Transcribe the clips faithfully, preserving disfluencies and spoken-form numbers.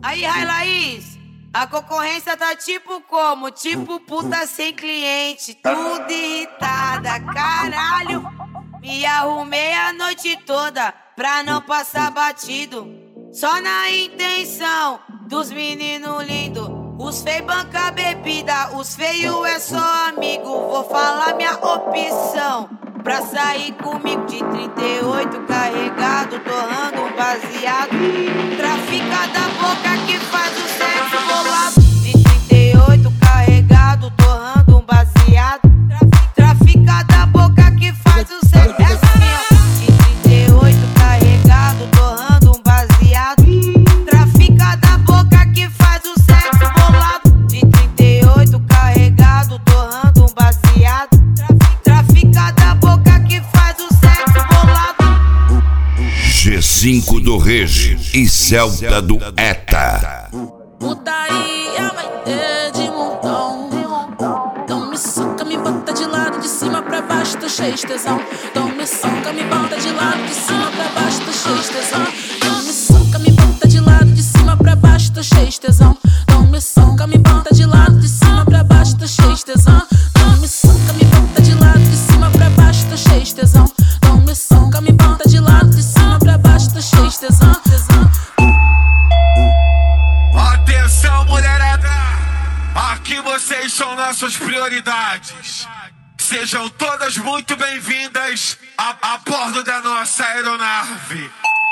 Aí, Rai Laís, a concorrência tá tipo como? Tipo puta sem cliente, tudo irritada, caralho. Me arrumei a noite toda pra não passar batido, só na intenção dos meninos lindos. Os feios banca bebida, os feios é só amigo. Vou falar minha opção pra sair comigo. De trinta e oito carregado, torrando um baseado. Trafica da boca que faz o sexo bolado. De trinta e oito carregado, torrando um baseado. Trafica da boca que faz o sexo. Essa minha. De trinta e oito carregado, torrando um baseado. Trafica da boca que faz o sexo bolado. De trinta e oito carregado, torrando um baseado. Trafica da boca que faz o sexo bolado. G cinco do Regi e Celta do Eta. Putaria vai ter de montão. Então me soca, me bota de lado, de cima pra baixo, tô cheio de tesão. Então me soca, me bota de lado, de cima pra baixo, tô cheio de tesão. Então me soca, me bota de lado, de cima pra baixo, tô cheio de tesão. Então me soca, me bota de lado, de cima pra baixo, tô cheio de tesão. Então me soca, me bota de lado, de cima pra baixo, tô cheio de tesão. Então me soca, me bota de lado, de cima pra baixo, tô cheio de tesão. Atenção, mulherada, aqui vocês são nossas prioridades. Sejam todas muito bem-vindas a, a bordo da nossa aeronave.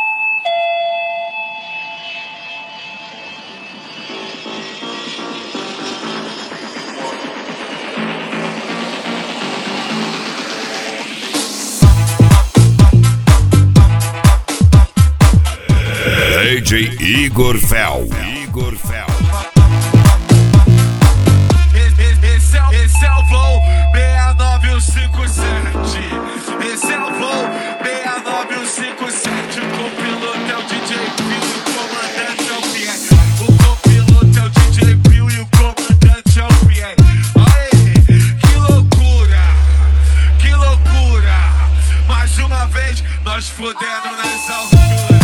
D J Igor Fel. Igor Fel. Esse é, esse é o voo seis nove um cinco sete. Esse é o voo seis nove um cinco sete. O copiloto é o D J Pio e o comandante é o Pierre. O copiloto é o D J Pio e o comandante é o Pierre. Aê, que loucura, que loucura. Mais uma vez nós fudendo nas alturas.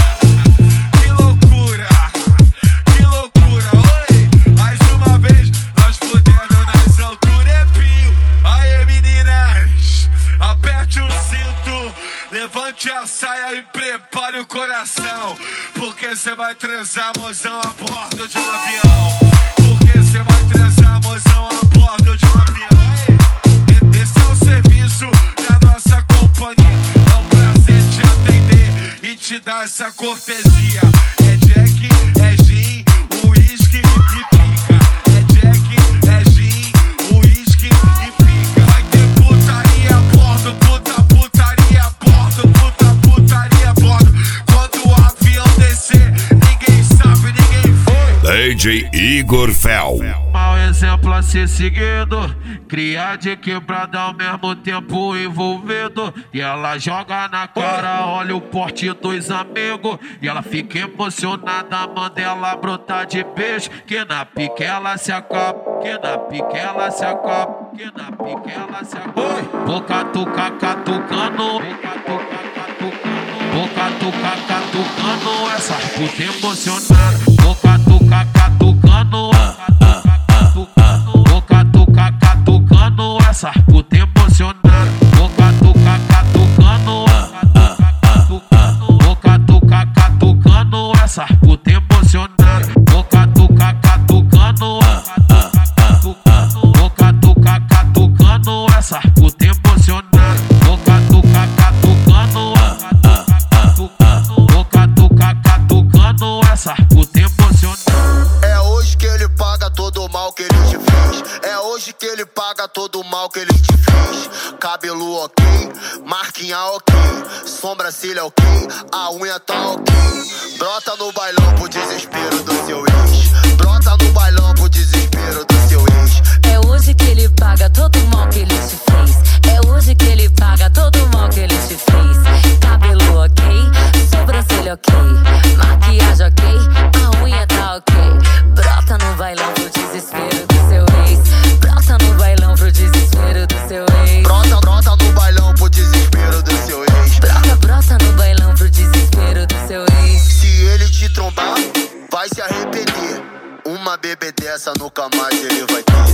Levante a saia e prepare o coração, porque cê vai transar, mozão, a bordo de um avião. Porque cê vai transar, mozão, a bordo de um avião. Esse é o serviço da nossa companhia. É um prazer te atender e te dar essa cortesia. É Jack, é gin, uísque e pica. É Jack, é gin, uísque e pica. Vai ter putaria a bordo, puta putaria a bordo, puta putaria a bordo. Quando o avião descer, ninguém sabe, ninguém vê. D J Igor Fel. Mau exemplo a ser seguido, cria de quebrada ao mesmo tempo envolvido. E ela joga na cara, olha o porte dos amigos. E ela fica emocionada, manda ela brotar de beijo. Que na pique ela se acaba, que na pique ela se acaba, que na pique ela se acaba. Boca tuca catucando, boca tuca catucando, essa puta emocionada. Boca tuca catucando, boca tuca catucando, essa puta emocionada. Boca tuca catucando, boca tuca catucando, essa puta emocionada. Boca tuca catucando, boca tuca catucando, essa puta emocionada. Boca tuca catucando, boca tuca catucando, essa puta emocionada. É hoje que ele paga todo o mal que ele te fez. É hoje que ele paga todo o mal que ele te fez. Cabelo ok, marquinha ok, sobrancelha ok, a unha tá ok. Brota no bailão pro desespero do seu ex. Brota no bailão pro desespero do seu ex. É hoje que ele paga todo o mal que ele te fez. É hoje que ele paga todo o mal que ele te fez. Cabelo ok, sobrancelha ok, maquiagem ok, a unha tá ok. Brota no bailão pro desespero do seu ex. Brota no bailão pro desespero do seu ex. Brota, brota no bailão pro desespero do seu ex. Brota, brota no bailão pro desespero do seu ex. Se ele te trombar, vai se arrepender. bebê dessa nunca mais ele vai ter.